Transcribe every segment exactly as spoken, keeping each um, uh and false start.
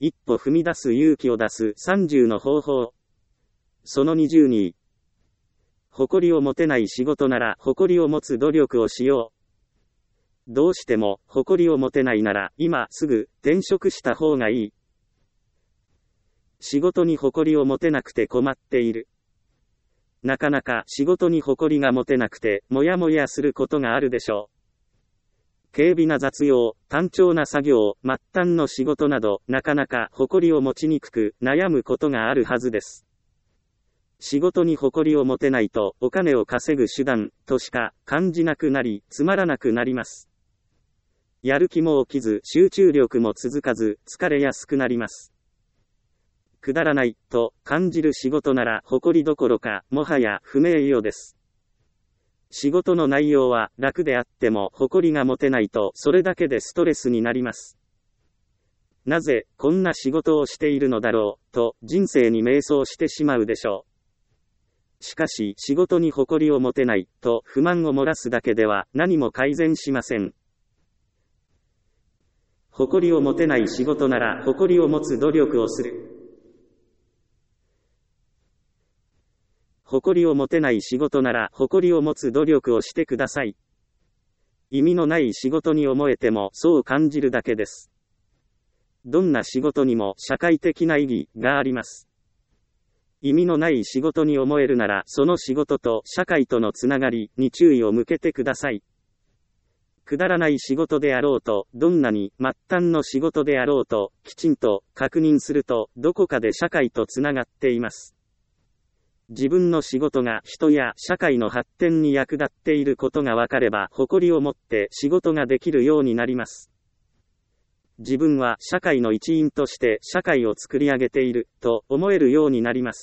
一歩踏み出す勇気を出すさんじゅうの方法。そのにじゅうに。誇りを持てない仕事なら誇りを持つ努力をしよう。どうしても誇りを持てないなら今すぐ転職した方がいい。仕事に誇りを持てなくて困っている。なかなか仕事に誇りが持てなくてもやもやすることがあるでしょう。軽微な雑用、単調な作業、末端の仕事などなかなか誇りを持ちにくく悩むことがあるはずです。仕事に誇りを持てないとお金を稼ぐ手段としか感じなくなりつまらなくなります。やる気も起きず集中力も続かず疲れやすくなります。くだらないと感じる仕事なら誇りどころかもはや不名誉です。仕事の内容は楽であっても誇りが持てないとそれだけでストレスになります。なぜこんな仕事をしているのだろうと人生に迷走してしまうでしょう。しかし仕事に誇りを持てないと不満を漏らすだけでは何も改善しません。誇りを持てない仕事なら誇りを持つ努力をする。誇りを持てない仕事なら誇りを持つ努力をしてください。意味のない仕事に思えてもそう感じるだけです。どんな仕事にも社会的な意義があります。意味のない仕事に思えるならその仕事と社会とのつながりに注意を向けてください。くだらない仕事であろうとどんなに末端の仕事であろうときちんと確認するとどこかで社会とつながっています。自分の仕事が人や社会の発展に役立っていることが分かれば誇りを持って仕事ができるようになります。自分は社会の一員として社会を作り上げていると思えるようになります。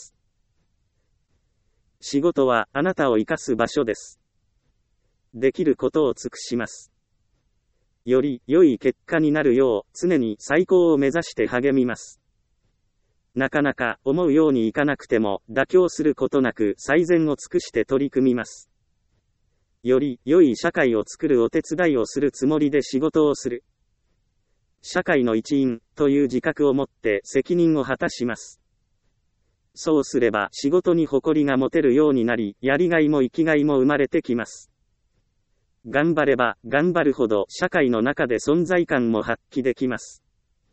仕事はあなたを生かす場所です。できることを尽くします。より良い結果になるよう常に最高を目指して励みます。なかなか思うようにいかなくても妥協することなく最善を尽くして取り組みます。より良い社会を作るお手伝いをするつもりで仕事をする。社会の一員という自覚を持って責任を果たします。そうすれば仕事に誇りが持てるようになり、やりがいも生きがいも生まれてきます。頑張れば頑張るほど社会の中で存在感も発揮できます。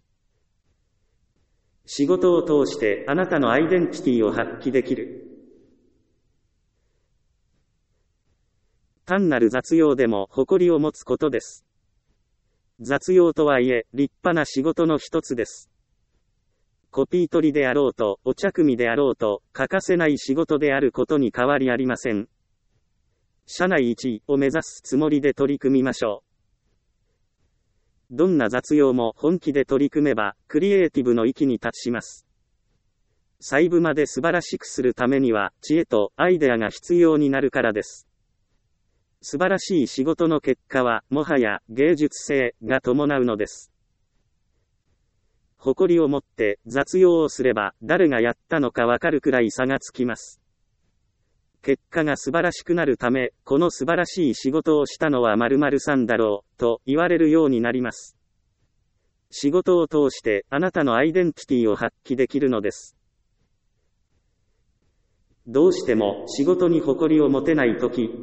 仕事を通してあなたのアイデンティティを発揮できる。単なる雑用でも誇りを持つことです。雑用とはいえ立派な仕事の一つです。コピー取りであろうとお茶組であろうと欠かせない仕事であることに変わりありません。社内一位を目指すつもりで取り組みましょう。どんな雑用も本気で取り組めばクリエイティブの域に達します。細部まで素晴らしくするためには知恵とアイデアが必要になるからです。素晴らしい仕事の結果はもはや芸術性が伴うのです。誇りを持って雑用をすれば誰がやったのかわかるくらい差がつきます。結果が素晴らしくなるため、この素晴らしい仕事をしたのは〇〇さんだろうと言われるようになります。仕事を通してあなたのアイデンティティを発揮できるのです。どうしても仕事に誇りを持てないとき、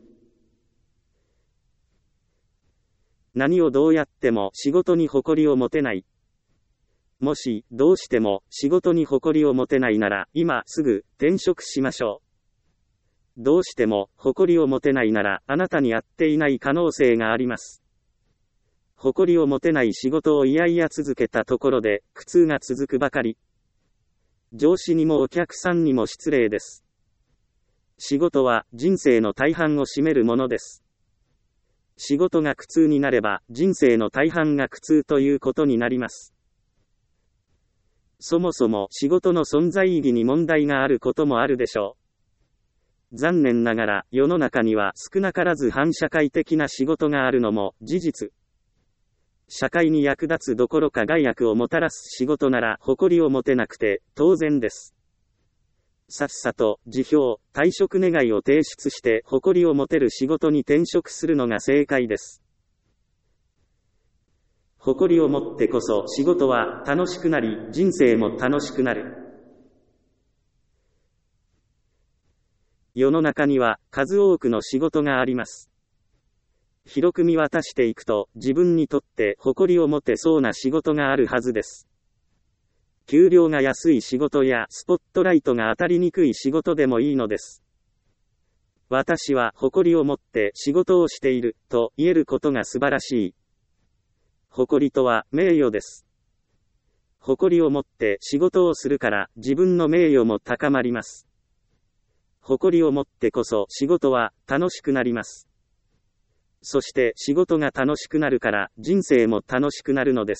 何をどうやっても仕事に誇りを持てない。もしどうしても仕事に誇りを持てないなら今すぐ転職しましょう。どうしても誇りを持てないならあなたに合っていない可能性があります。誇りを持てない仕事をいやいや続けたところで苦痛が続くばかり。上司にもお客さんにも失礼です。仕事は人生の大半を占めるものです。仕事が苦痛になれば人生の大半が苦痛ということになります。そもそも仕事の存在意義に問題があることもあるでしょう。残念ながら世の中には少なからず反社会的な仕事があるのも事実。社会に役立つどころか害悪をもたらす仕事なら誇りを持てなくて当然です。さっさと辞表、退職願を提出して誇りを持てる仕事に転職するのが正解です。 誇りを持ってこそ仕事は楽しくなり、人生も楽しくなる。世の中には数多くの仕事があります。広く見渡していくと、自分にとって誇りを持てそうな仕事があるはずです。給料が安い仕事やスポットライトが当たりにくい仕事でもいいのです。私は誇りを持って仕事をしていると言えることが素晴らしい。誇りとは名誉です。誇りを持って仕事をするから自分の名誉も高まります。誇りを持ってこそ仕事は楽しくなります。そして仕事が楽しくなるから人生も楽しくなるのです。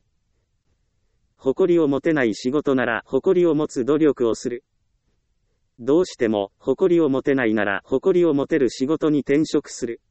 誇りを持てない仕事なら誇りを持つ努力をする。どうしても誇りを持てないなら誇りを持てる仕事に転職する。